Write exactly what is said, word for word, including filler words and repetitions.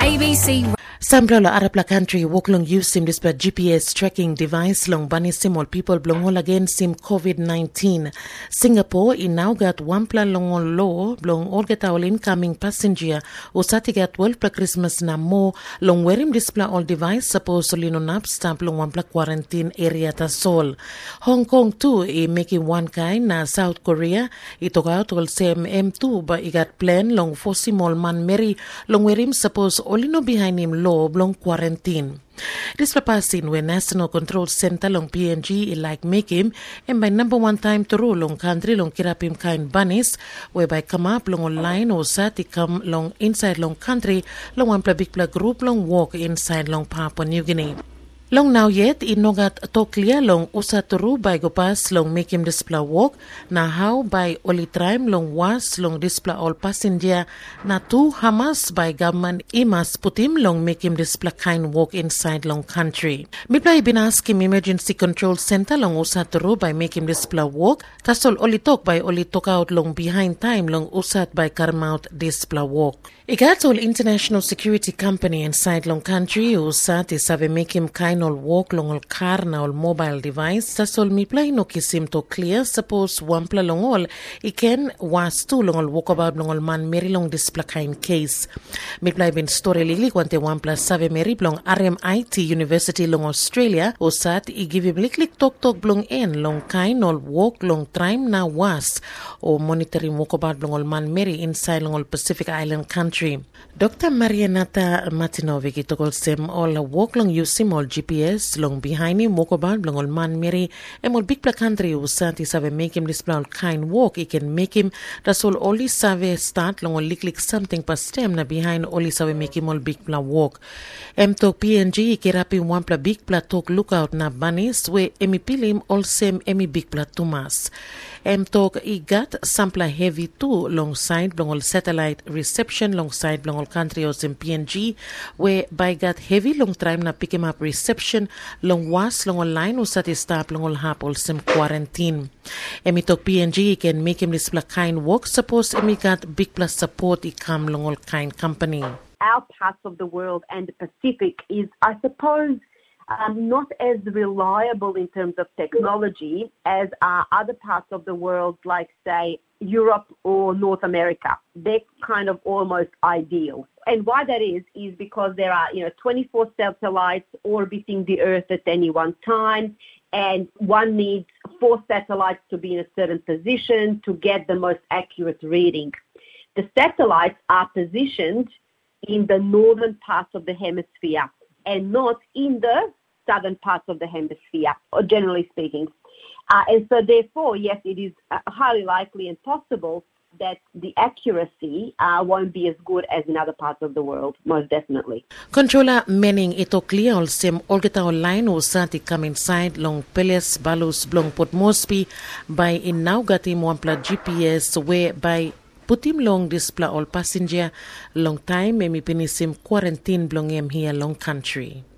A B C. Sampla la Arab la country walk long use sim dispa G P S tracking device long bani sim all people blong all again sim COVID nineteen. Singapore in now got one plan long all law blong all get all incoming passenger usati got twelve pla Christmas na mo long wearing display all device supposedly no nap stamp long one pla quarantine area ta sol. Hong Kong too i making one kind na South Korea ito out all same M two but i got plan long for simol man Mary long wearing suppose only no behind him law long quarantine. This papasin where National Control Center long P N G like make him and by number one time to rule long country long kirapim kind bunnies whereby come up long online or sati come long inside long country long one pla big pla group long walk inside long Papua New Guinea. Long now yet inogat to clear long usaturu by go pass long make him display walk na how by only time long was long display all passenger na two Hamas by government imas put him long make him display kind walk inside long country. Mipla been asking emergency control center long usaturu by make him display walk tasol only talk by only talk out long behind time long usat by come out display walk. Igat all international security company inside long country usat is have make him kind all walk long all car na all mobile device tasol mi play no kisim to clear suppose one pla long all iken was two long all walk about long all man meri long display kind case mi play bin story lili kwante one plus save meri long R M I T University long Australia usat i give him lik talk talk long en long kind all walk long time na was or monitoring walk about long all man meri inside long all Pacific Island country. Doctor Marianata Martinovic itokol sem all walk long using all G P S long behind him walk about long all man meri and all big pla country usati save make him display all kind walk he can make him that's all only save start long all lick something pa stem na behind only save make him all big pla walk. M to P N G ikirapi one pla big pla talk lookout na banis we emi pilim all same emi big pla tumas. M talk I got sampla heavy too long side long all satellite reception long side long all country os in P N G where by got heavy long time na pick him up reception long was long all line usati stop long all hap all some quarantine. Emi talk P N G can make him display kind work suppose emi got big plus support I come long all kind company. Our parts of the world and the Pacific is, I suppose, um, not as reliable in terms of technology as are other parts of the world, like, say, Europe or North America. They're kind of almost ideal. And why that is, is because there are, you know, twenty-four satellites orbiting the Earth at any one time, and one needs four satellites to be in a certain position to get the most accurate reading. The satellites are positioned in the northern parts of the hemisphere and not in the southern parts of the hemisphere, or generally speaking. Uh, and so therefore, yes, it is uh, highly likely and possible that the accuracy uh, won't be as good as in other parts of the world, most definitely. Controller Manning ito clear all same all get online usati come inside long Peles Balus blong Port Moresby by in now got him one pla G P S where by put him long display all passenger long time emi pinisim quarantine blong him here long country.